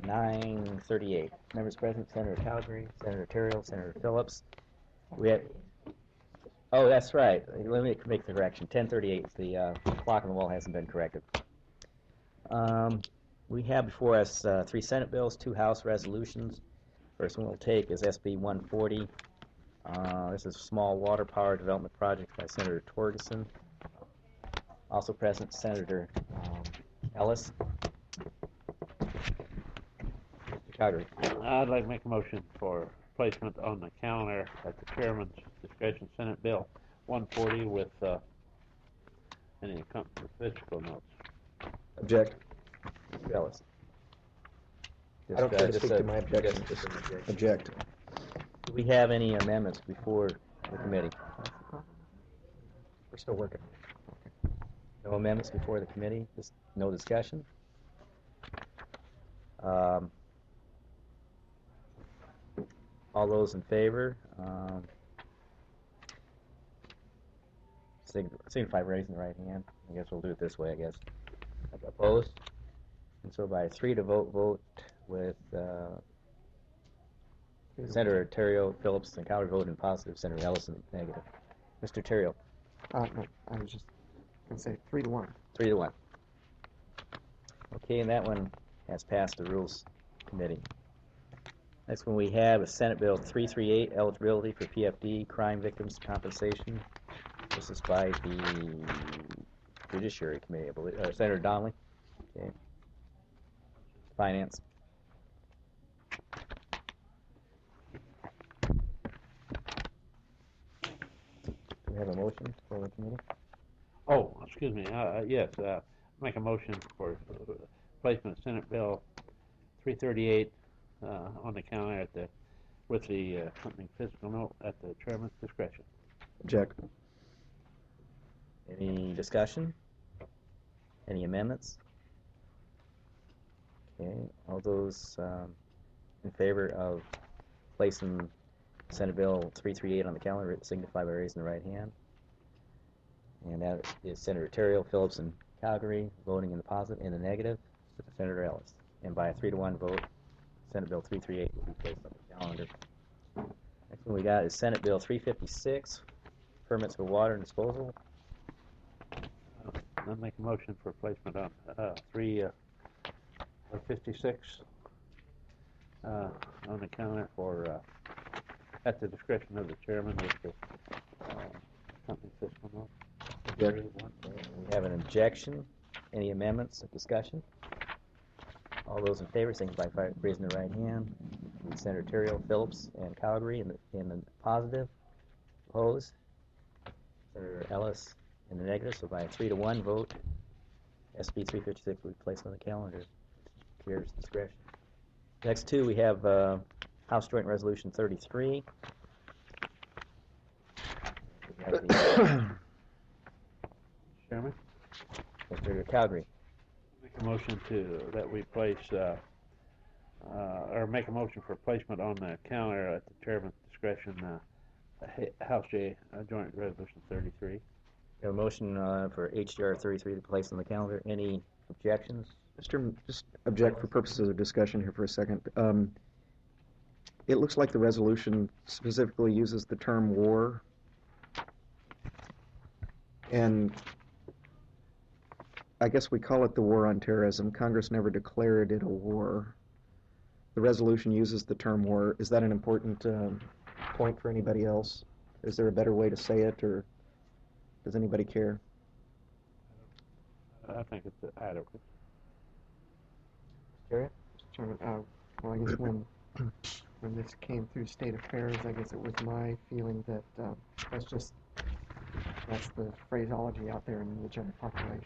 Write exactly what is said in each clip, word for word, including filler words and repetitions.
nine thirty-eight. Members present, Senator Calgary, Senator Terrell, Senator Phillips. We have, oh, that's right. Let me make the correction. ten thirty-eight. The uh, clock on the wall hasn't been corrected. Um, we have before us uh, three Senate bills, two House resolutions. First one we'll take is S B one forty. Uh, this is a small water power development project by Senator Torgerson. Also present, Senator um, Ellis. Calgary. I'd like to make a motion for placement on the calendar at the chairman's discretion, Senate Bill one forty with uh, any accompanying fiscal notes. Object. Ellis. I don't Just, care uh, to just speak a- to my objection. just an objection. Object. Do we have any amendments before the committee? We're still working. No amendments before the committee? Just no discussion? Um, all those in favor, um, sign- signify by raising the right hand. I guess we'll do it this way, I guess. Opposed? And so by three to vote, vote with uh, Senator Terrio, Phillips, and Calgary voting positive, Senator Ellison negative. Mister Terrio. Uh, no, I was just going to say three to one. Three to one. Okay, and that one has passed the Rules Committee. Next one we have is Senate Bill three thirty-eight, eligibility for P F D, crime victims compensation. This is by the Judiciary Committee, I believe, uh, Senator Donnelly. Okay. Finance. Do we have a motion for the committee? Oh, excuse me. Uh, yes, uh, make a motion for uh, placement of Senate Bill three thirty-eight uh, on the calendar at the with the uh, accompanying fiscal note at the chairman's discretion. Object. Any discussion? Any amendments? Okay, all those um, in favor of placing Senate Bill three thirty-eight on the calendar signify by raising the right hand. And that is Senator Terrio, Phillips, and Calgary voting in the positive. In the negative, Senator Ellis. And by a three to one vote, Senate Bill three thirty-eight will be placed on the calendar. Next one we got is Senate Bill three fifty-six, permits for water and disposal. Uh, I'll make a motion for placement on uh, three fifty-six uh, on the calendar for uh, at the discretion of the chairman with the uh, accompanying fiscal note. Object. We have an objection. Any amendments or discussion? All those in favor, signify by raising the right hand. Senator Terrio, Phillips, and Calgary in the, in the positive. Opposed? Senator Ellis in the negative. So by a three to one vote, S B three fifty-six will be placed on the calendar. Chair's discretion. Next two, we have uh, House Joint Resolution thirty-three. We have the, Chairman, Mister Calgary. make a motion to that we place uh, uh, or make a motion for placement on the calendar at the chairman's discretion. Uh, House J uh, Joint Resolution thirty-three. We have a motion uh, for H J R thirty-three to place on the calendar. Any objections? Mister M- Just object for purposes of discussion here for a second. Um, it looks like the resolution specifically uses the term war. And I guess we call it the war on terrorism. Congress never declared it a war. The resolution uses the term war. Is that an important um, point for anybody else? Is there a better way to say it, or does anybody care? I think it's adequate. Mister Chairman, uh, well, I guess when when this came through State Affairs, I guess it was my feeling that uh, that's just that's the phraseology out there in the general population.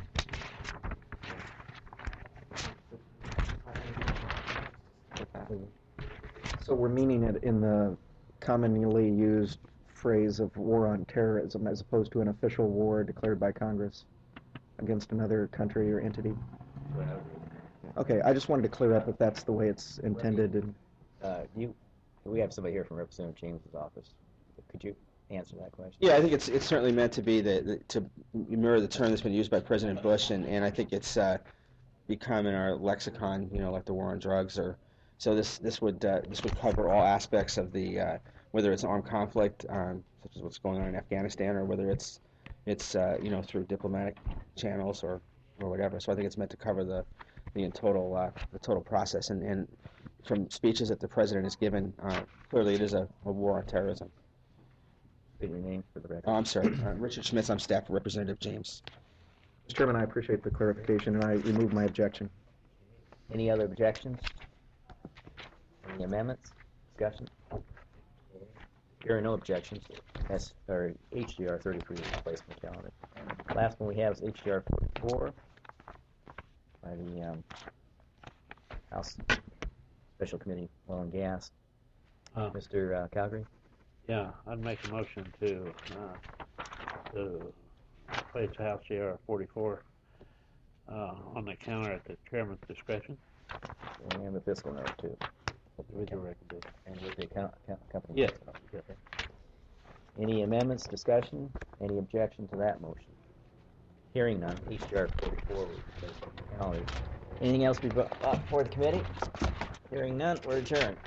So we're meaning it in the commonly used phrase of war on terrorism as opposed to an official war declared by Congress against another country or entity? Okay, I just wanted to clear up if that's the way it's intended. And Uh, you, we have somebody here from Representative James's office. Could you answer that question? Yeah, I think it's it's certainly meant to be the, the to mirror the term that's been used by President Bush, and, and I think it's uh, become in our lexicon, you know, like the war on drugs, or so this this would uh, this would cover all aspects of the uh, whether it's armed conflict, um, such as what's going on in Afghanistan, or whether it's it's uh, you know, through diplomatic channels or or whatever. So I think it's meant to cover the the total uh, the total process, and, and from speeches that the president has given, uh, clearly it is a, a war on terrorism. State your name for the record. Oh, I'm sorry, uh, Richard Schmitz. I'm staff for Representative James. Mister Chairman, I appreciate the clarification, and I remove my objection. Any other objections? Any amendments? Discussion? Hearing no objections, that's our H D R thirty-three replacement calendar. Last one we have is H D R forty-four by the um, House Special Committee Oil and Gas. Uh, Mister Uh, Calgary? Yeah, I'd make a motion to, uh, to place House J R forty-four, uh, on the counter at the chairman's discretion. And the fiscal note, too. With your recommendation. And with the account, account company. Yes. Okay. Any amendments, discussion, any objection to that motion? Hearing none, H D R forty-four will be placed on the calendar. Anything else we brought up for the committee? Hearing none, we're adjourned.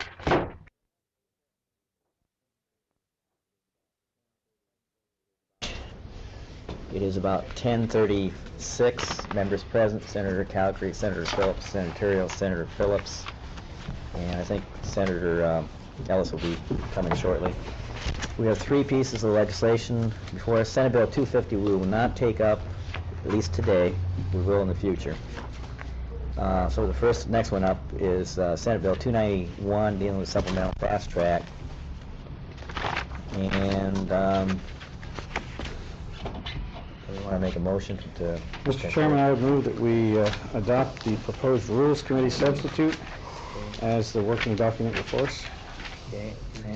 It is about ten thirty-six. Members present: Senator Calgary, Senator Phillips, Senator Terrell, Senator Phillips, and I think Senator um, Ellis will be coming shortly. We have three pieces of legislation before us. Senate Bill two fifty we will not take up, at least today. We will in the future. Uh, so the first, next one up is uh, Senate Bill two ninety-one, dealing with supplemental fast track. And um, we want to make a motion to... Mister Chairman, I would move that we uh, adopt the proposed Rules Committee substitute as the working document before us. Okay.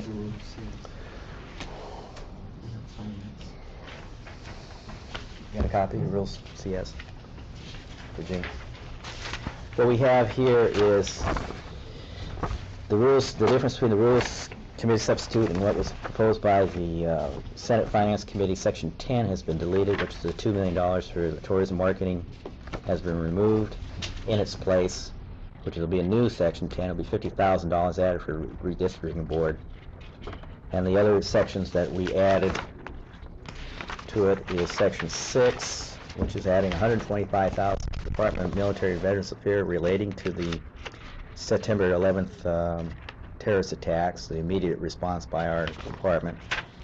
You got a copy of the Rules C S? Virginia. What we have here is the rules, the difference between the Rules Committee substitute and what was proposed by the uh, Senate Finance Committee. Section ten has been deleted, which is the two million dollars for tourism marketing has been removed. In its place, which will be a new Section ten, will be fifty thousand dollars added for redistricting board. And the other sections that we added to it is Section six, which is adding one hundred twenty-five thousand dollars to the Department of Military Veterans Affairs relating to the September eleventh um, terrorist attacks, the immediate response by our department.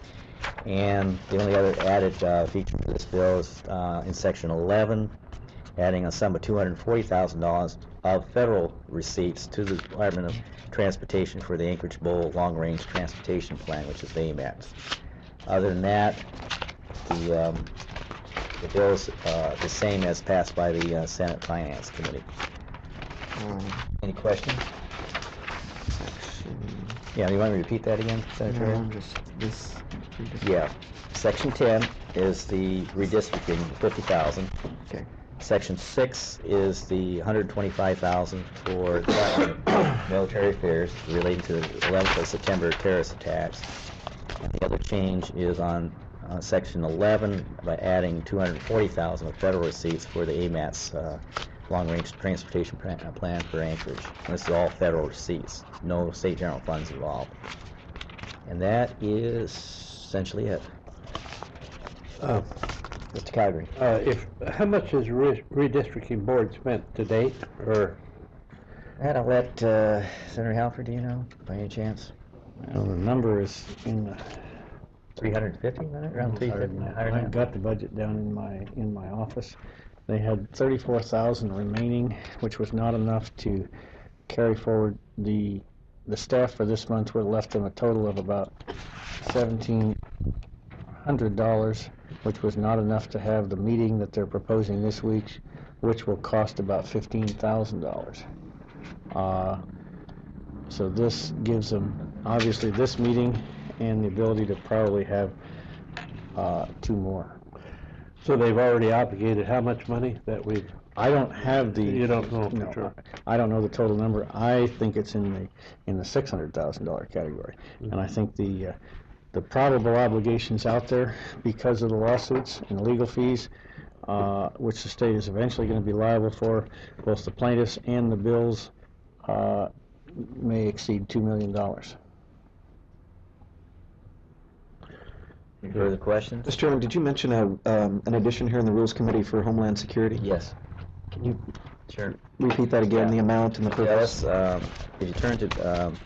And the only other added uh, feature to this bill is uh, in Section eleven, adding a sum of two hundred forty thousand dollars of federal receipts to the Department of Transportation for the Anchorage Bowl Long Range Transportation Plan, which is the A M A T. Other than that, the, um, the bill is uh, the same as passed by the uh, Senate Finance Committee. Um, Any questions? section, Yeah, you want me to repeat that again, no, Senator? I'm just, this. Yeah. Section ten is the redistricting, fifty thousand. Okay. Section six is the one hundred twenty-five thousand for the military affairs relating to the eleventh of September terrorist attacks. And the other change is on uh, Section eleven by adding two hundred forty thousand of federal receipts for the A M A T's uh, long-range transportation plan, uh, plan for Anchorage. And this is all federal receipts, no state general funds involved. And that is essentially it. Uh, Mister Calgary. uh, If, how much has re- redistricting board spent to date, or? And I'll let uh, Senator Halford, do you know, by any chance? Well, the number is in the. three hundred fifty, around three Higher fifty? than that. I've got the budget down in my, in my office. They had thirty-four thousand remaining, which was not enough to carry forward the, the staff for this month would have left them a total of about seventeen hundred dollars, which was not enough to have the meeting that they're proposing this week, which will cost about fifteen thousand dollars. Uh, so this gives them, obviously, this meeting and the ability to probably have uh, two more. So they've already obligated how much money that we've, I don't have the. You don't know for no, sure. I don't know the total number. I think it's in the, in the six hundred thousand dollar category. Mm-hmm. And I think the, uh, the probable obligations out there because of the lawsuits and legal fees, uh, which the state is eventually going to be liable for, both the plaintiffs and the bills, uh, may exceed two million dollars. Any further questions? Mister Chairman, did you mention a, um, an addition here in the Rules Committee for Homeland Security? Yes. Can you Sure. repeat that again, Yeah. the amount and the purpose? Yes, um, if you turn to um,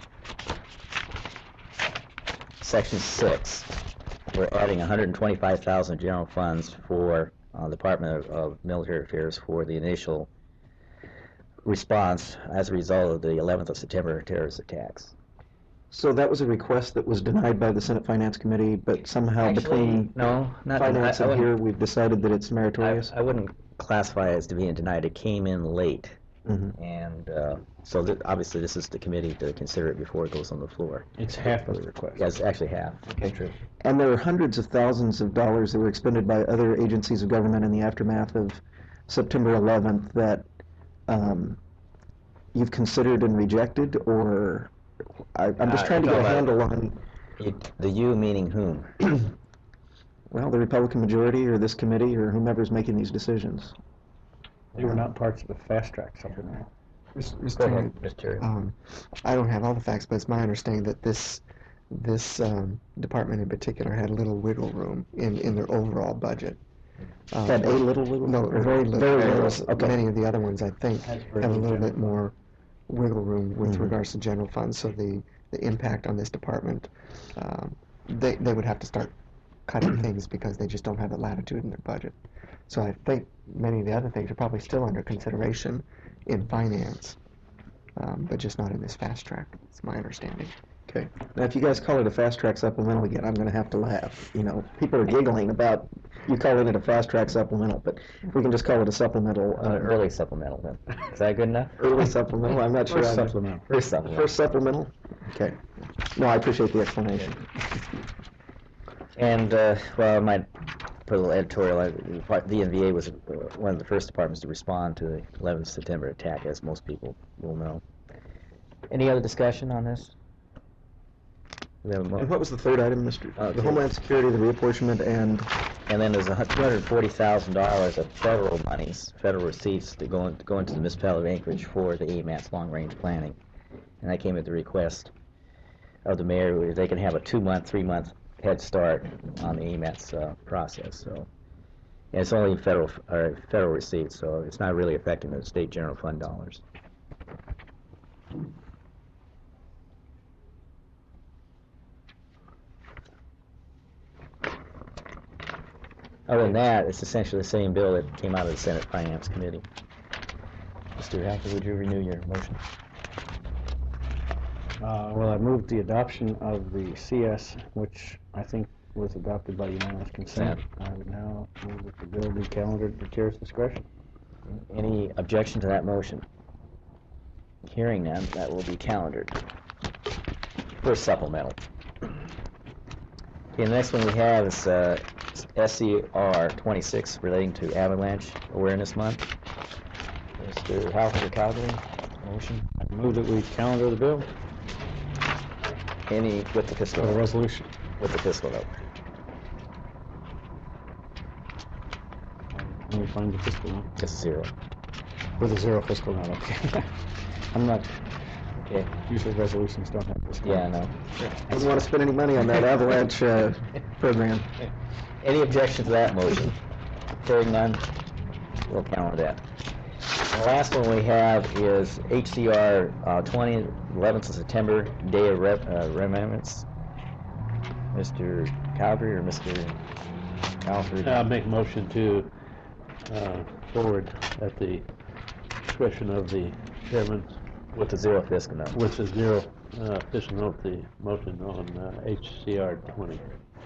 section six, we're adding one hundred twenty-five thousand general funds for uh, the Department of, of Military Affairs for the initial response as a result of the eleventh of September terrorist attacks. So that was a request that was denied by the Senate Finance Committee, but somehow between no, not finance I, I and wouldn't- here, we've decided that it's meritorious? I, I wouldn't classify it as to being denied. It came in late, Mhm. and uh, so th- obviously this is the committee to consider it before it goes on the floor. It's half of the request. Yeah, it's actually half. Okay. True. And there are hundreds of thousands of dollars that were expended by other agencies of government in the aftermath of September eleventh that um, you've considered and rejected, or I, I'm just Uh, trying to get a no, but- handle on, You, the you meaning whom? well, the Republican majority or this committee or whomever's making these decisions. They were not parts of the fast track supplement. Mister Go Mister ahead, Mister Um, I don't have all the facts, but it's my understanding that this this um, department in particular had little wiggle room in, in their overall budget. Um, Had a little, little? No, or very little. Very whereas little, okay. Many of the other ones, I think, Has have very a little little bit general more wiggle room with Mhm. regards to general funds. So the, the impact on this department, um, they they would have to start cutting things because they just don't have the latitude in their budget. So I think many of the other things are probably still under consideration in finance, um, but just not in this fast track. It's my understanding. Okay. Now, if you guys call it a fast track supplemental again, I'm going to have to laugh. You know, people are giggling about you calling it a fast track supplemental, but if we can just call it a supplemental, Uh, uh, early supplemental then. Is that good enough? early supplemental, I'm not sure. First I'm- supplemental. First supplemental. First supplemental? Okay. No, I appreciate the explanation. And, uh, well, I might put a little editorial. uh, part- The N V A was uh, one of the first departments to respond to the eleventh of September attack, as most people will know. Any other discussion on this? We have a mo- And what was the third item, Mister Uh, The Homeland Security, the reapportionment, and And then there's a two hundred forty thousand dollars of federal monies, federal receipts to go, in, to go into the municipality of Anchorage for the A M A T's long-range planning. And that came at the request of the mayor, where they can have a two-month, three-month head start on the A M A T's uh, process, so. And it's only federal, uh, federal receipts, so it's not really affecting the state general fund dollars. Other than that, it's essentially the same bill that came out of the Senate Finance Committee. Mister Hackett, would you renew your motion? Uh, well, I moved the adoption of the C S, which I think was adopted by unanimous consent. I would now move that the bill be calendared for chair's discretion. Any objection to that motion? Hearing none, that will be calendared. First supplemental. Okay, the next one we have is uh, S C R twenty-six relating to Avalanche Awareness Month. Mister Halford of Calgary, motion. I move that we calendar the bill Any, with the fiscal for the note. resolution. With the fiscal note. Let me find the fiscal note. Just zero. With a zero fiscal note, okay. I'm not, Okay, usually resolutions don't have fiscal yeah, notes. no. doesn't want to spend any money on that avalanche uh, program. Any objection to that motion? Hearing none, we'll calendar that. The last one we have is H C R uh, twenty, eleventh of September, Day of Rep- uh, Remembrance. Mister Calgary or Mister Alfred? I'll make a motion to uh, forward at the discretion of the chairman With the zero fiscal note. with the zero uh, official note, the motion on uh, H C R twenty.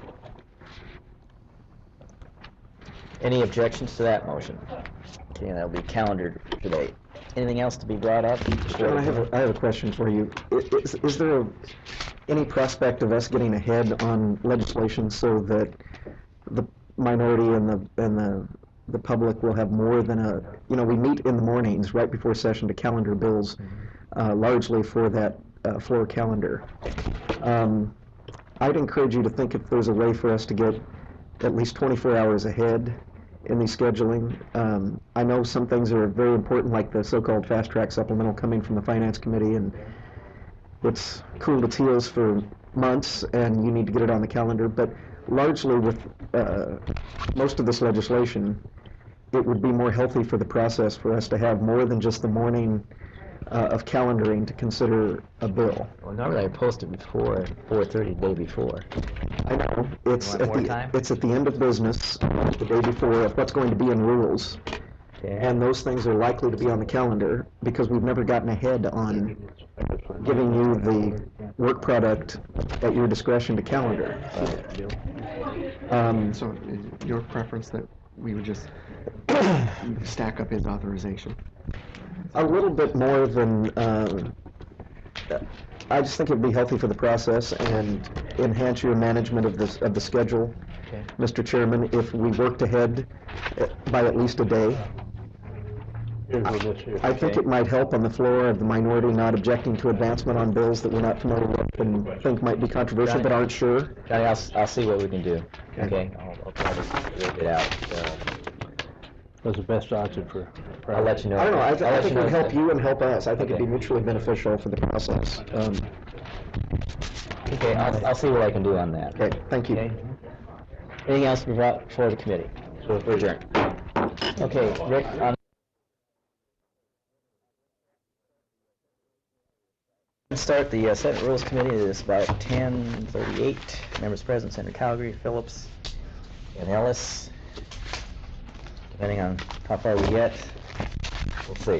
Any objections to that motion? Okay, that'll be calendared today. Anything else to be brought up? John, I have a, I have a question for you. I- Is, is there a, any prospect of us getting ahead on legislation so that the minority and the and the the public will have more than a, you know, we meet in the mornings right before session to calendar bills, uh, largely for that uh, floor calendar. Um, I'd encourage you to think if there's a way for us to get at least twenty-four hours ahead in the scheduling. Um, I know some things are very important, like the so-called fast-track supplemental coming from the Finance Committee, and it's cooled its heels for months, and you need to get it on the calendar. But largely with uh, most of this legislation, it would be more healthy for the process for us to have more than just the morning uh, of calendaring to consider a bill. Well, normally I post it before four thirty the day before. I know, it's Want at more the, time? it's at the end of business, the day before, of what's going to be in rules. Okay. And those things are likely to be on the calendar, because we've never gotten ahead on giving you the work product at your discretion to calendar. Um, So is your preference that we would just stack up his authorization? A little bit more than, uh, I just think it'd be healthy for the process and enhance your management of this, of the schedule, Okay. Mister Chairman, if we worked ahead uh, by at least a day. Here's what this is. I think Okay. it might help on the floor of the minority not objecting to advancement on bills that we're not familiar with and think might be controversial but aren't sure. Johnny, I'll, s- I'll see what we can do. Okay. Okay? I'll, I'll try to work it out. Uh, What's the best option for? I'll let you know. I don't know, I, th- I'll I let think you it would know. help you and help us. I think it'd be Okay. mutually beneficial for the process. Um, Okay, I'll, I'll see what I can do on that. Okay, thank you. Okay? Anything else to be brought before the committee? So we're adjourned. Okay, Rick, on Let's start the uh, Senate Rules Committee. It is about ten thirty-eight. Members present, Senator Calgary, Phillips, and Ellis. Depending on how far we get, we'll see.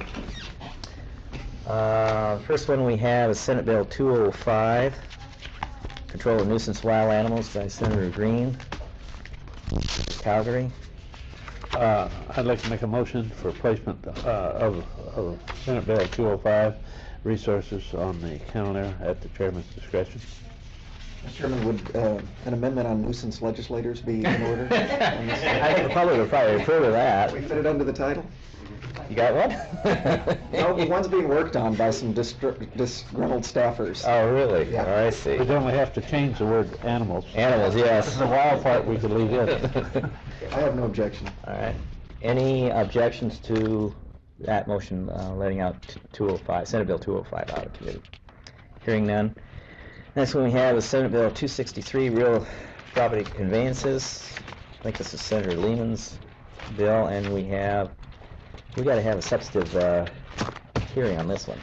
Uh, First one we have is Senate Bill two oh five, Control of Nuisance Wild Animals by Senator Green. Calgary. Uh, I'd like to make a motion for placement uh, of, of Senate Bill two oh five, resources on the calendar at the chairman's discretion. Mister Chairman, would uh, an amendment on nuisance legislators be in order? on this? I think the public would probably approve of that. We fit it under the title? You got one? No, the one's being worked on by some distr- disgruntled staffers. Oh, really? Yeah. Oh, I see. We'd only have to change the word animals. Animals, yes. The wild part we could leave in. I have no objection. All right. Any objections to that motion, uh, letting out t- two oh five, Senate Bill two oh five out of committee? Hearing none. Next one we have is Senate Bill two sixty-three, real property conveyances. I think this is Senator Lehman's bill, and we have, we got to have a substantive uh, hearing on this one.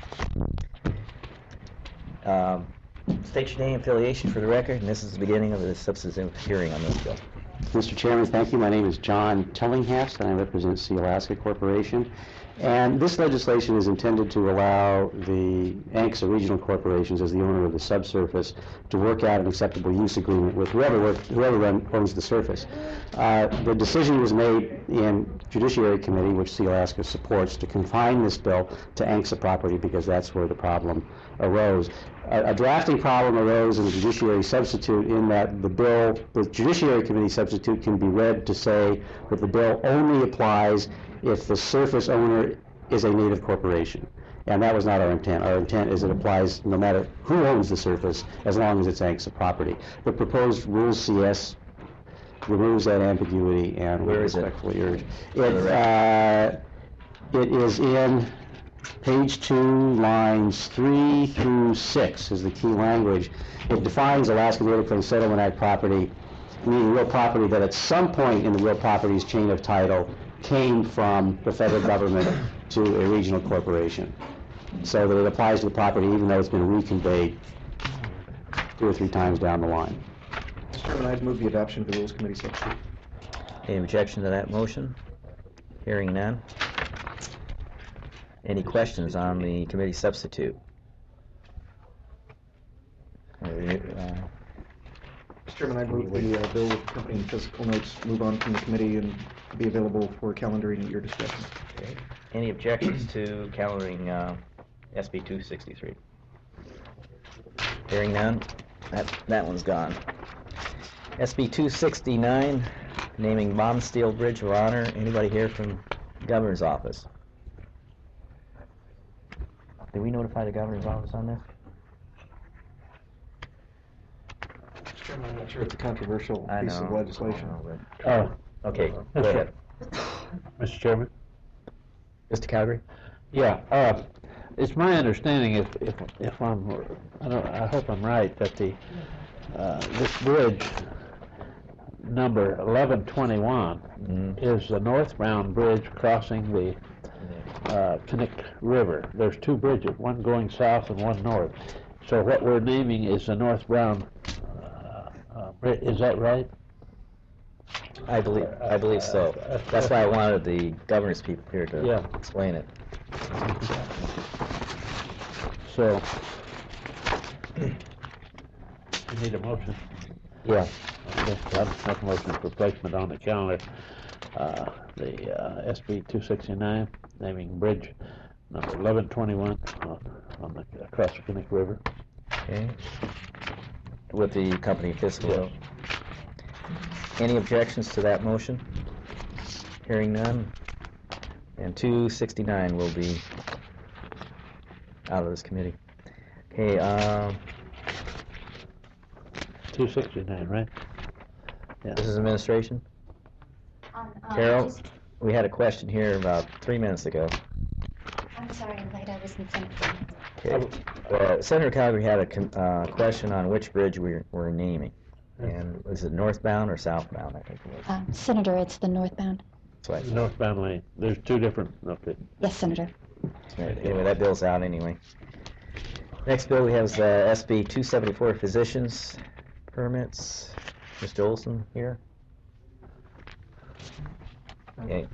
Um, State your name, affiliation for the record, and this is the beginning of the substantive hearing on this bill. Mister Chairman, thank you. My name is John Tillinghast, and I represent Sea Alaska Corporation. And this legislation is intended to allow the ANCSA regional corporations, as the owner of the subsurface, to work out an acceptable use agreement with whoever, work, whoever run, owns the surface. Uh, the decision was made in Judiciary Committee, which Sea Alaska supports, to confine this bill to ANCSA property because that's where the problem arose. A, a drafting problem arose in the Judiciary substitute in that the bill, the Judiciary Committee substitute can be read to say that the bill only applies if the surface owner is a native corporation. And that was not our intent. Our intent is it applies no matter who owns the surface, as long as it's ANCSA property. The proposed Rules C S removes that ambiguity, and we Where is it? respectfully urge. For the It, uh, it is in page two, lines three through six is the key language. It defines Alaska Native Claims Settlement Act property, meaning real property that at some point in the real property's chain of title came from the federal government to a regional corporation. So that it applies to the property even though it's been reconveyed two or three times down the line. Mister Chairman, I'd move the adoption of the Rules Committee substitute. Any objection to that motion? Hearing none. Any questions on the committee substitute? Uh, Mister Chairman, I'd move the uh, bill with accompanying physical notes move on from the committee and be available for calendaring at your discretion. okay. Any objections to calendaring uh, S B two sixty-three? Hearing none, that, that one's gone. S B two sixty-nine, naming Bond Steel Bridge of Honor. Anybody here from the Governor's Office? Did we notify the Governor's Office on this? Mister Chairman, I'm not sure it's a controversial I piece of know. legislation. I know, but- Oh, okay, go ahead. Mister Chairman? Mister Calgary? Yeah, uh, it's my understanding, if, if, if I'm, I don't, I hope I'm right, that the, uh, this bridge, number eleven twenty-one, Mhm. is the northbound bridge crossing the, uh, Kinnick River. There's two bridges, one going south and one north. So what we're naming is the northbound, uh, uh, bri- is that right? I believe, I believe so. That's why I wanted the governor's people here to Yeah. explain it. So, you need a motion? Yeah. Okay, I'll make a motion for placement on the calendar, uh, the, uh, S B two sixty-nine, naming bridge number eleven twenty-one on, on the, across the Kinnick River. Okay. With the company fiscal Yes. note. Any objections to that motion? Hearing none. And two sixty-nine will be out of this committee. Okay, um, two sixty-nine, right? Yeah. this is administration. Um, uh, Carol, just- we had a question here about three minutes ago. I'm sorry, I'm late, I was in Senator. Okay. Uh, Senator Calgary had a con- uh, question on which bridge we we're naming. And was it northbound or southbound, I think it was. Um, Senator, it's the northbound. That's what I said. Northbound lane, there's two different, okay. Yes, Senator. Anyway, that bill's out anyway. Next bill we have is uh, S B two seventy-four physicians permits. Mister Olson here. Okay.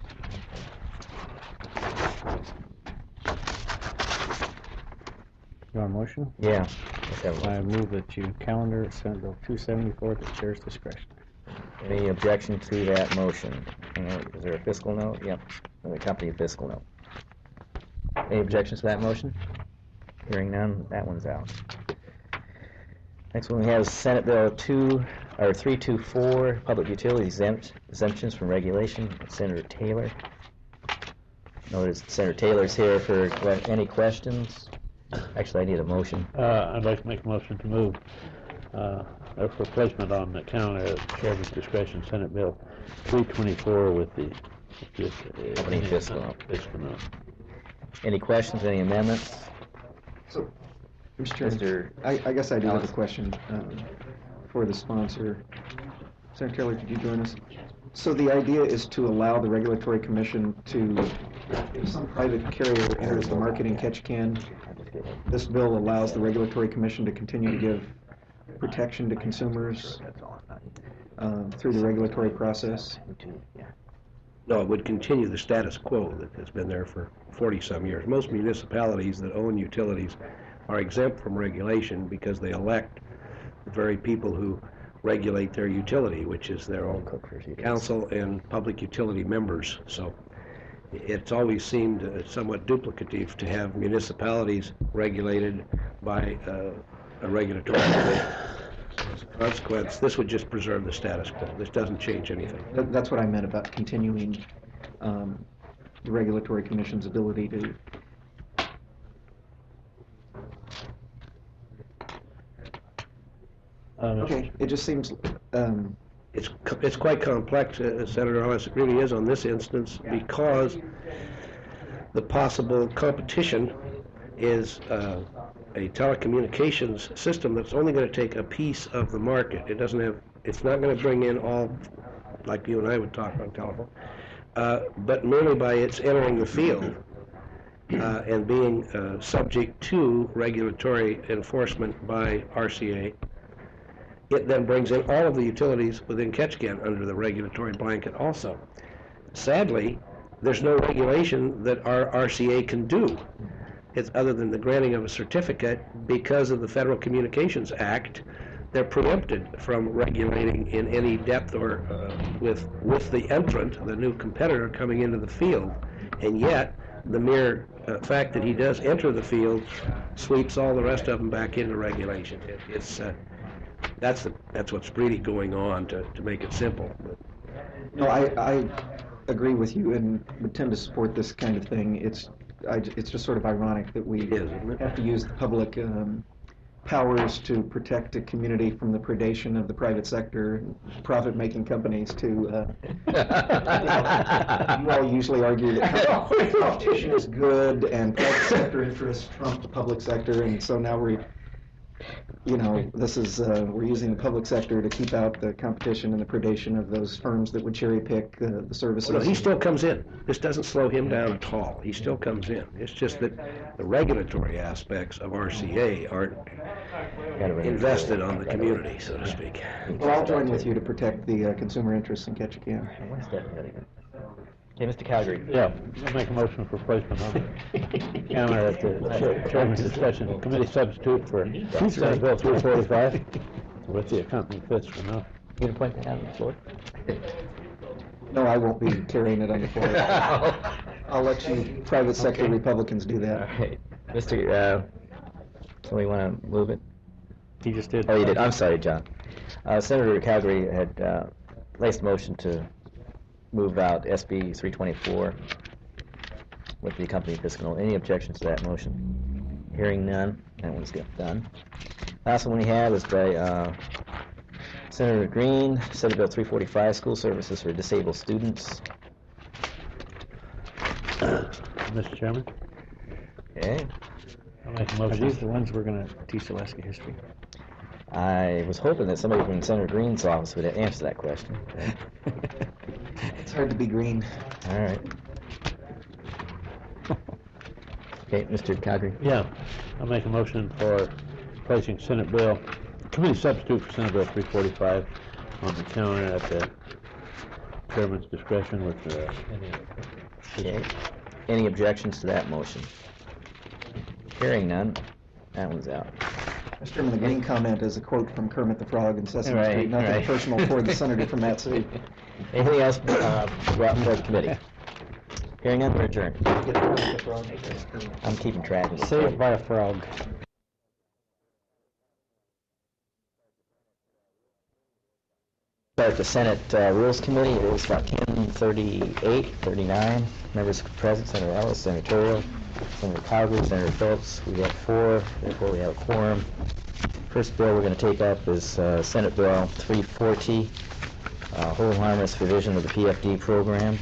You want a motion? Yeah. let's have a I motion. move that you calendar Senate Bill two seventy-four at the chair's discretion. Any objection to that motion? Hang on, is there a fiscal note? Yep. The company fiscal note. Any objections to that motion? Hearing none, that one's out. Next one we have is Senate Bill two, or three twenty-four, public utility exempt, exemptions from regulation. Senator Taylor. Notice Senator Taylor's here for que- any questions. Actually, I need a motion. Uh, I'd like to make a motion to move, uh, uh, for placement on the calendar at the chairman's discretion, Senate Bill three twenty-four with the, with the. uh, Company fiscal note. Fiscal note. Any questions, any amendments? So, Mister Chairman, Mister I, I guess I do have a Ellis. question um, for the sponsor. Senator Taylor, could you join us? So the idea is to allow the Regulatory Commission to, if some private carrier enters the market in catch can, this bill allows the Regulatory Commission to continue to give protection to consumers um, through the regulatory process. No, it would continue the status quo that has been there for forty-some years. Most municipalities that own utilities are exempt from regulation because they elect the very people who regulate their utility, which is their own council and public utility members. So it's always seemed uh, somewhat duplicative to have municipalities regulated by uh, a regulatory commission. As a consequence, this would just preserve the status quo. This doesn't change anything. That- That's what I meant about continuing um, the Regulatory Commission's ability to Uh, Okay, it just seems, um, It's, co- it's quite complex, uh, Senator Ellis, it really is on this instance, because the possible competition is uh, a telecommunications system that's only going to take a piece of the market. It doesn't have, it's not going to bring in all, like you and I would talk on telephone, uh, but merely by its entering the field uh, and being uh, subject to regulatory enforcement by R C A, it then brings in all of the utilities within Ketchikan under the regulatory blanket also. Sadly, there's no regulation that our R C A can do. It's other than the granting of a certificate. Because of the Federal Communications Act, they're preempted from regulating in any depth or uh, with, with the entrant, the new competitor coming into the field. And yet, the mere uh, fact that he does enter the field sweeps all the rest of them back into regulation. It, it's uh, That's the, that's what's really going on, to, to make it simple. no, I, I agree with you and would tend to support this kind of thing. It's, I, it's just sort of ironic that we It is, isn't it? have to use the public um, powers to protect a community from the predation of the private sector, profit-making companies to, uh, you all usually argue that competition is good and private sector interests trump the public sector, and so now we, you know, this is, uh, we're using the public sector to keep out the competition and the predation of those firms that would cherry-pick uh, the services. Well, no, he still comes in. This doesn't slow him down at all. He still comes in. It's just that the regulatory aspects of R C A aren't invested on the community, so to speak. Well, I'll join with you to protect the uh, consumer interests in Ketchikan. One step ahead. Okay, Mister Calgary. Yeah, I'll make a motion for placement on the counter at the chair- chairman's discretion. Committee substitute for Senate Bill three forty-five with the accompanying fiscal note. You gonna point that out on the floor? No, I won't be carrying it on the floor. I'll let you private sector Okay. Republicans do All that. right. Mister, uh, somebody wanna move it? He just did. Oh, you did, I'm sorry, John. Uh, Senator Calgary had, uh, placed a motion to move out S B three twenty-four with the accompanying fiscal note. Any objections to that motion? Hearing none, that one's get done. Last one we have is by, uh, Senator Green, Senate Bill three forty-five, School Services for Disabled Students. Mister Chairman, Okay, I'll make a Are motion. these the ones we're gonna teach Alaska history? I was hoping that somebody from Senator Green's office would answer that question. It's hard to be green. All right. Okay, Mister Calgary. Yeah, I'll make a motion for placing Senate Bill, committee substitute for Senate Bill three forty-five on the counter at the chairman's discretion with uh, any. Okay. Any objections to that motion? Hearing none, that one's out. Mister Chairman, the green comment is a quote from Kermit the Frog in Sesame Right, Street. Nothing right. personal toward the senator from that city. Anything else uh, brought before the committee? Hearing none, we're adjourned. Get Kermit the Frog. I'm keeping track of it. Saved by a frog. Start the Senate uh, Rules Committee. It is about ten thirty-eight, thirty-nine. Members present: Senator Ellis, Senator Turrell, Senator Calgary, Senator Phillips. We have four, therefore we have a quorum. First bill we're going to take up is uh, Senate Bill three forty, uh, Hold Harmless Revision of the P F D Program.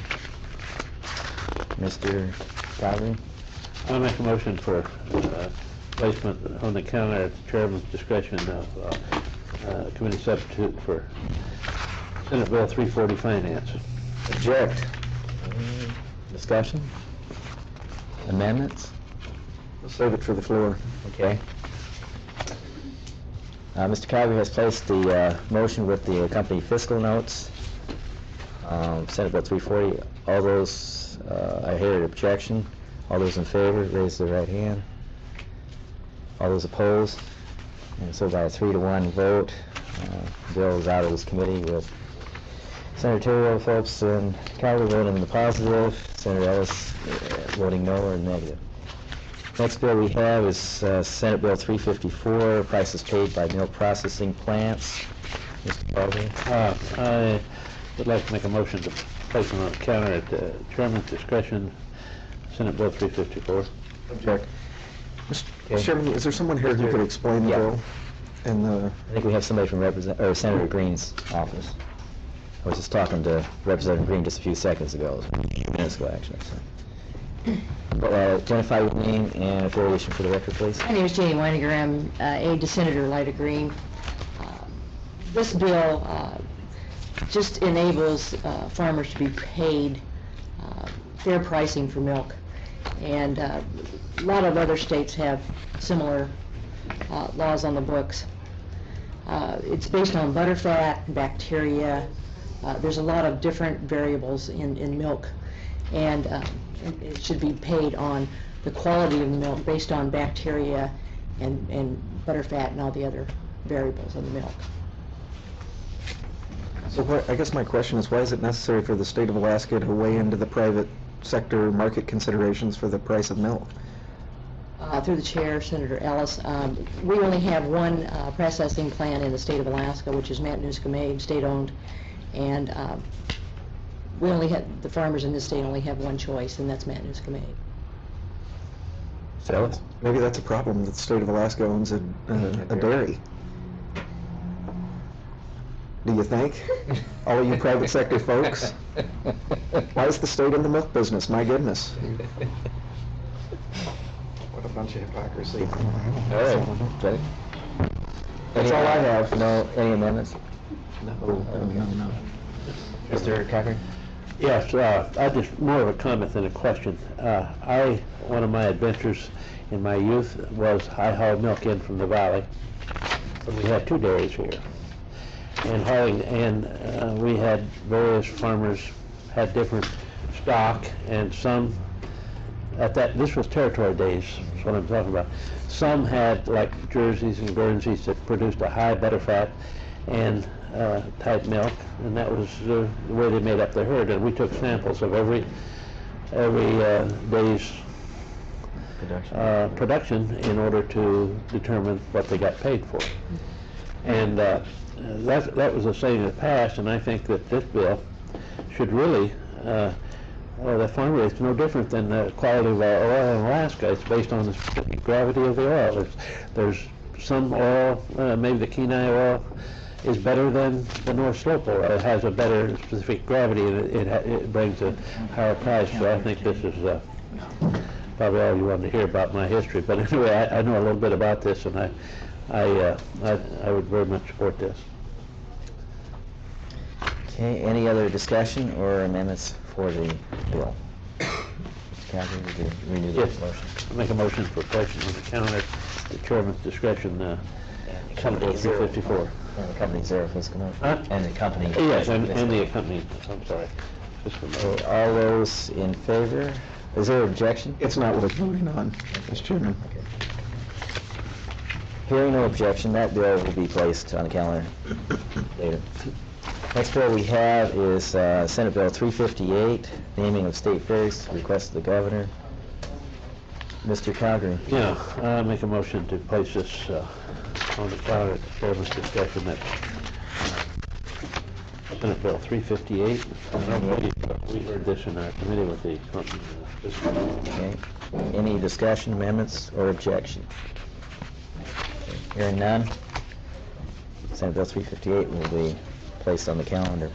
Mister Calgary. I'll make a motion for uh, placement on the counter at the chairman's discretion of uh, uh, committee substitute for Senate Bill three forty Finance. Object. Discussion? Amendments? Save it for the floor. Okay. Uh, Mister Calgary has placed the uh, motion with the accompanying fiscal notes. Um, Senate Bill three forty. All those, uh, I hear an objection. All those in favor, raise their right hand. All those opposed? And so by a three to one vote, uh, bill is out of this committee with Senator Turrell, Phillips, and Calgary voting in the positive, Senator Ellis uh, voting no or negative. Next bill we have is uh, Senate Bill three fifty-four, prices paid by milk processing plants. Mister Calgary. Uh, I would like to make a motion to place on the counter at the chairman's discretion, Senate Bill three fifty-four. Object. Mister Okay. Chairman, is there someone here who could explain the Yeah. bill? And the, I think we have somebody from Represent or Senator Green's office. I was just talking to Representative Green just a few seconds ago, a few minutes ago actually. So. But, uh, identify your name and affiliation for the record, please. My name is Janie Weiniger. I'm uh, aide to Senator Lyda Green. Um, This bill uh, just enables uh, farmers to be paid uh, fair pricing for milk. And uh, a lot of other states have similar uh, laws on the books. Uh, It's based on butterfat, bacteria. Uh, There's a lot of different variables in, in milk. And uh, it- it should be paid on the quality of the milk based on bacteria and, and butterfat and all the other variables in the milk. so what, I guess my question is, why is it necessary for the state of Alaska to weigh into the private sector market considerations for the price of milk? Uh, Through the chair, Senator Ellis, um, we only have one uh, processing plant in the state of Alaska, which is Matanuska-Maid, state-owned, and um, we only have, the farmers in this state only have one choice, and that's Matanuska-Maid. Mister Ellis? Maybe that's a problem, that the state of Alaska owns a, a, a dairy. Do you think? All of you private sector folks? Why is the state in the milk business? My goodness. What a bunch of hypocrisy. All right, Ready? That's all I have. No, any amendments? No, no, no. Mister Cochran? Yes, uh, I just, more of a comment than a question. Uh, I, one of my adventures in my youth was I hauled milk in from the valley. And we had two dairies here. And hauling, and uh, we had various farmers had different stock, and some at that, this was territory days, is what I'm talking about. Some had like Jerseys and Guernseys that produced a high butterfat and uh, type milk, and that was uh, the way they made up their herd. And we took samples of every every uh, day's Production. uh, production in order to determine what they got paid for. And uh, that that was a saying in the past, and I think that this bill should really. Uh, Well, the farm rate is no different than the quality of our oil in Alaska. It's based on the specific gravity of the oil. There's, there's some oil, uh, maybe the Kenai oil, is better than the North Slope oil. It has a better specific gravity, and it, it, ha- it brings a higher price. So I think this is uh, probably all you wanted to hear about my history. But anyway, I, I know a little bit about this, and I, I, uh, I, I would very much support this. Okay, any other discussion or amendments for the bill? Mister Cochran, would you renew the Yes. motion? Make a motion for placement on the counter, the chairman's discretion, uh, Senate Bill three fifty-four. And the company zero fiscal note? Huh? And the company. Yes, and, and the accompanying, I'm sorry. Fiscal note. Okay, all those in favor? Is there objection? It's not worth voting on, Mister Chairman. Hearing no objection, that bill will be placed on the calendar later. Next bill we have is uh, Senate Bill three fifty-eight, naming of state fairs, request of the governor. Mister Cochran? Yeah, I make a motion to place this uh, on the calendar at the chairman's discussion that uh, Senate Bill three fifty-eight. We heard this in our committee with the company. uh, this- Okay. Any discussion, amendments, or objection? Hearing none, Senate Bill three fifty-eight will be placed on the calendar.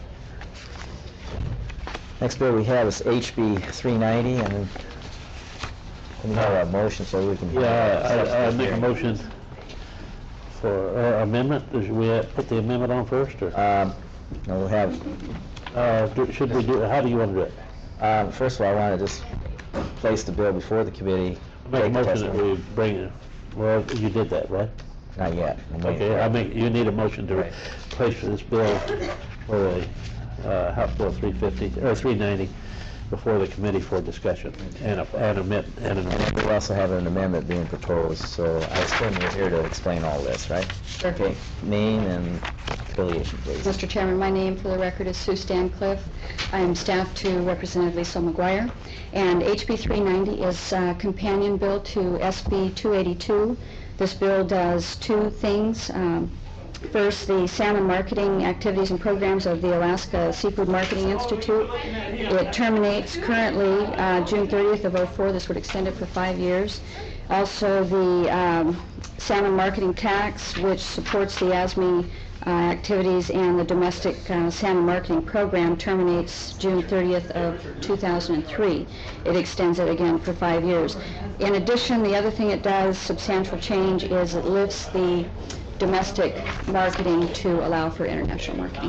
Next bill we have is H B three ninety, and can we have a motion so we can... Yeah, I, I make a motion for uh, amendment. Should we uh, put the amendment on first, or? Um, no, we'll have, Uh, do- should we do, how do you want to do it? uh, first of all, I want to just place the bill before the committee. Make a take the motion that testimony. we bring it, well, you did that, right? Not yet. I'm waiting Okay, for I it. make, you need a motion to Right. place this bill for the, uh, House Bill three fifty, or three ninety, before the committee for discussion, and a, and amend, and an And then we also have an amendment being proposed, so I assume you're here to explain all this, right? Sure. Okay, name and affiliation, please. Mister Chairman, my name for the record is Sue Stancliffe. I am staff to Representative Lisa McGuire. And H B three ninety is a companion bill to S B two eighty-two. This bill does two things. Um, First, the salmon marketing activities and programs of the Alaska Seafood Marketing Institute. It terminates currently uh, June thirtieth of oh four. This would extend it for five years. Also, the um, salmon marketing tax, which supports the A S M E uh, activities and the domestic uh, salmon marketing program, terminates June thirtieth of two thousand three. It extends it again for five years. In addition, the other thing it does, substantial change, is it lifts the domestic marketing to allow for international marketing.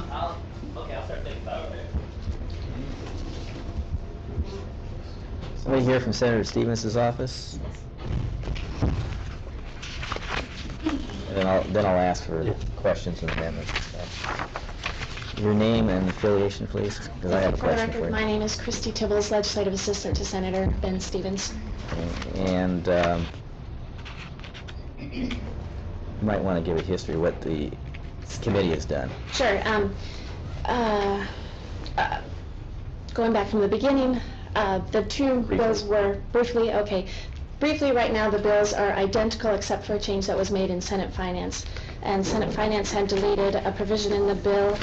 Somebody here from Senator Stevens' office? And then I'll, then I'll ask for questions and amendments. Your name and affiliation, please, because I have a For the question for record, my you. name is Christy Tibbles, Legislative Assistant to Senator Ben Stevens. And um, you might want to give a history of what the committee has done. Sure. Um, uh, uh, going back from the beginning, uh, the two Briefly. bills were briefly, okay, briefly right now the bills are identical except for a change that was made in Senate Finance. And Senate Finance had deleted a provision in the bill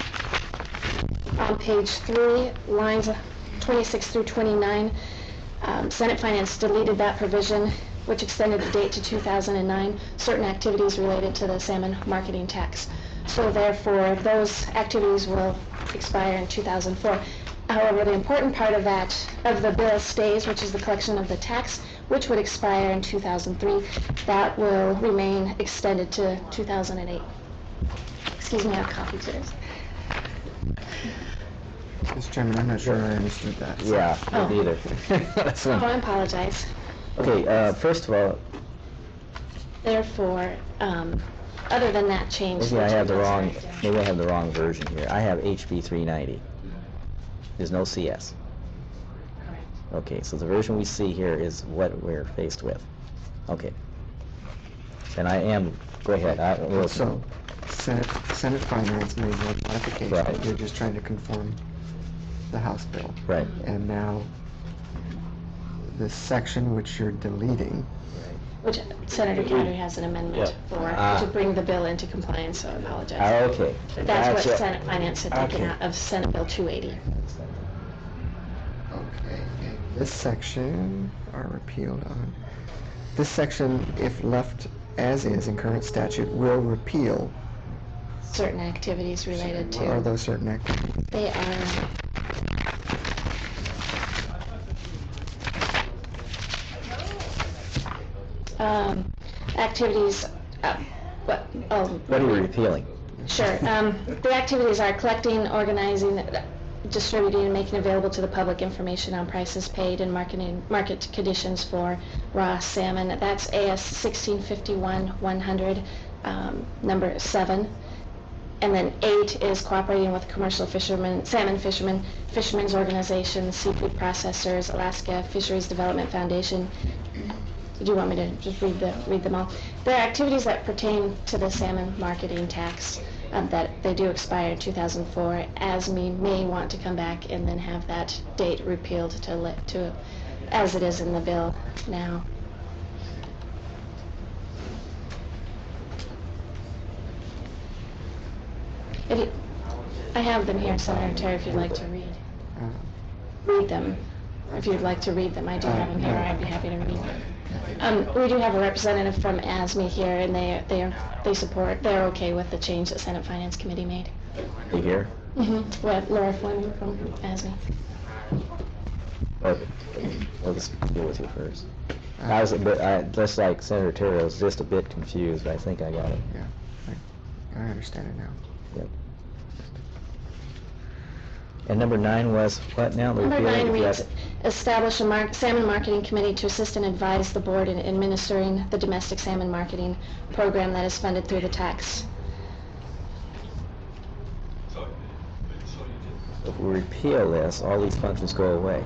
on page three, lines twenty-six through twenty-nine. Uh, um, Senate Finance deleted that provision, which extended the date to two thousand nine, certain activities related to the salmon marketing tax. So therefore, those activities will expire in two thousand four. However, the important part of that, of the bill stays, which is the collection of the tax, which would expire in two thousand three. That will remain extended to two thousand eight. Excuse me, I have coffee too. Mister Chairman, I'm not sure I understood that. Yeah, Oh. me neither. That's Oh, one. I apologize. Okay, uh, first of all, Therefore, um, other than that change. maybe I have the which- wrong, maybe I have the wrong version here. I have H B three ninety. There's no C S. Okay, so the version we see here is what we're faced with. Okay. And I am, go ahead, I, we'll- So, Senate, Senate Finance made one modification. Right. You're just trying to conform the House bill. right. And now, this section which you're deleting, Which Senator Cowdery has an amendment for, Ah. to bring the bill into compliance, so I apologize. Ah, okay. That's what Gotcha. Senate Finance had taken Okay. out of Senate Bill two eighty. okay, and this section are repealed on, this section, if left as is in current statute, will repeal. Certain activities related What are to, those certain activities? they are, um, activities, uh, what, oh. What are we repealing? Sure. Um, the activities are collecting, organizing, distributing, and making available to the public information on prices paid and marketing, market conditions for raw salmon. That's A S sixteen fifty-one one hundred, um, number seven. And then eight is cooperating with commercial fishermen, salmon fishermen, fishermen's organizations, seafood processors, Alaska Fisheries Development Foundation. Do you want me to just read the read them all? There are activities that pertain to the salmon marketing tax um, that they do expire in two thousand four. A S M E may want to come back and then have that date repealed to li- to as it is in the bill now. If you, I have them here, Senator Terry, if you'd like to read Uh, read them. If you'd like to read them, I do have them here. I'd be happy to read them. Um, we do have a representative from A S M E here, and they they are they support. They're okay with the change that Senate Finance Committee made. You here? Mm-hmm. With Laura Fleming from A S M E. Or, we'll just deal with you first. I was a bit, I, just like Senator Terry, I was just a bit confused, but I think I got it. Yeah, I, I understand it now. Yep. And number nine was what now? The Number repealing nine of the reads, other- establish a mar- salmon marketing committee to assist and advise the board in administering the domestic salmon marketing program that is funded through the tax. If we repeal this, all these functions go away.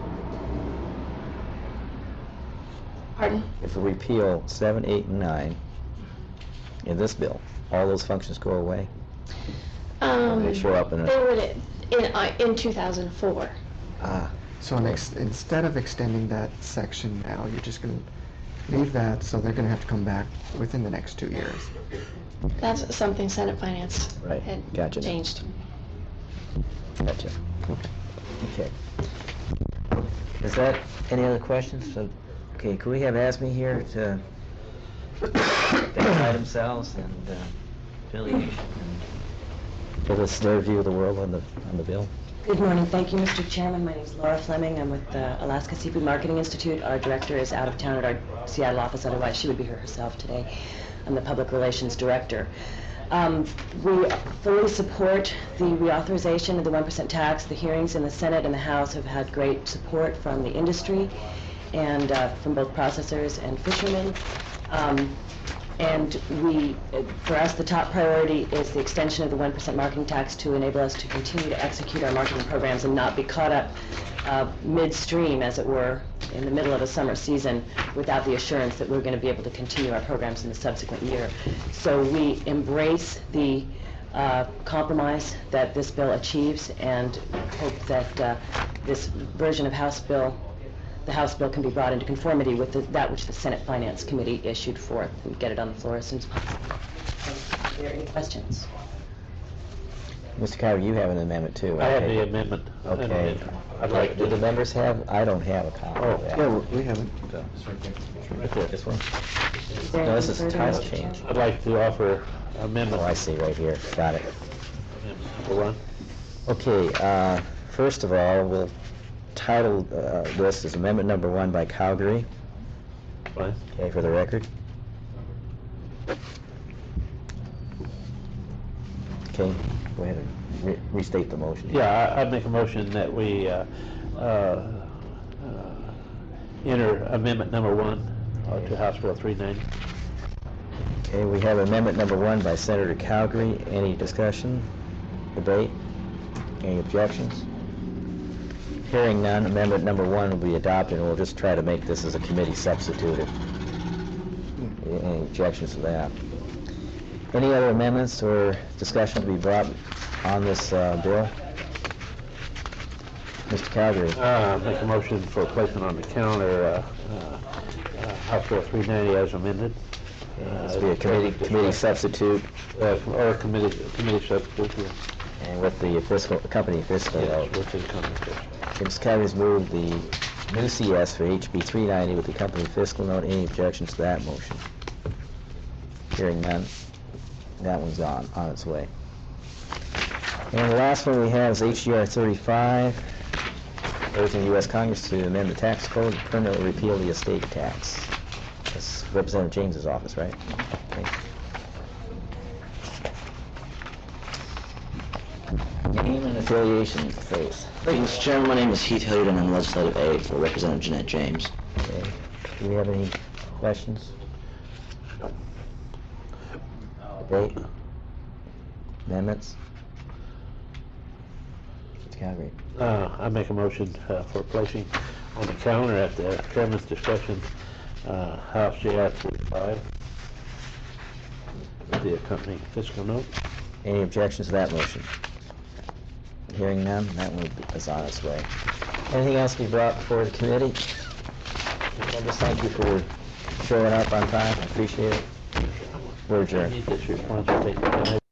Pardon? If we repeal seven, eight, and nine in this bill, all those functions go away? Um, They show up in a- They would, in, uh, in two thousand four. Ah, So next, instead of extending that section now, you're just going to leave that, so they're going to have to come back within the next two years. That's something Senate Finance Right. had Gotcha. changed. gotcha. Okay. Is that, any other questions? So, okay, could we have A S M E here to identify themselves and uh, affiliation and give us their view of the world on the, on the bill? Good morning. Thank you, Mister Chairman. My name is Laura Fleming. I'm with the Alaska Seafood Marketing Institute. Our director is out of town at our Seattle office, otherwise she would be here herself today. I'm the Public Relations Director. Um, we fully support the reauthorization of the one percent tax. The hearings in the Senate and the House have had great support from the industry and uh, from both processors and fishermen. Um, And we, uh, for us, the top priority is the extension of the one percent marketing tax to enable us to continue to execute our marketing programs and not be caught up uh, midstream, as it were, in the middle of a summer season without the assurance that we're going to be able to continue our programs in the subsequent year. So we embrace the uh, compromise that this bill achieves and hope that uh, this version of House Bill the House bill can be brought into conformity with the, that which the Senate Finance Committee issued forth and get it on the floor as soon as possible. Are there any questions? Mister Carver, you have an amendment too, I have right? the amendment. and Okay. I'd like Do the to, members have, I don't have a copy Oh. of that. Yeah, we haven't. right there. This one? Is there No, this any is further title discussion? change. I'd like to offer amendment Oh, I see, right here, got it. number one. Okay, uh, first of all, we'll title uh, this as Amendment Number One by Calgary, Fine. okay, for the record. Okay, go ahead and re- restate the motion. Yeah, I- I'd make a motion that we uh, uh, uh, enter amendment number one uh, to House Bill three ninety. Okay, we have Amendment Number One by Senator Calgary. Any discussion, debate, any objections? Hearing none, Amendment Number One will be adopted, and we'll just try to make this as a committee substitute. Any objections to that? Any other amendments or discussion to be brought on this uh, bill? Mister Calgary? Uh, Make a motion for placement on the counter, uh, uh, uh, House Bill three ninety as amended. Uh, This will be a committee, committee substitute, Uh, Or committee, committee substitute, yeah. and with the fiscal, company fiscal Yes, note. with the company. Mister Calgary's moved the new C S for H B three ninety with the company fiscal note. Any objections to that motion? Hearing none, that one's on, on its way. And the last one we have is H G R thirty-five, urging the U S Congress to amend the tax code to permanently repeal the estate tax. That's Representative James's office, right? Okay. Name and affiliation, please. Thank you, Mister Chairman. My name is Heath Hilliard, and I'm legislative aide for Representative Jeanette James. Okay. Do we have any questions? Debate? Amendments? Mister Calgary? Uh, I make a motion uh, for placing on the counter at the chairman's discussion, uh, House J R forty-five, with the accompanying fiscal note. Any objections to that motion? Hearing none, that one is on its way. Anything else to be brought before the committee? Members, thank you for showing up on time, I appreciate it. We're I adjourned. need this response to take the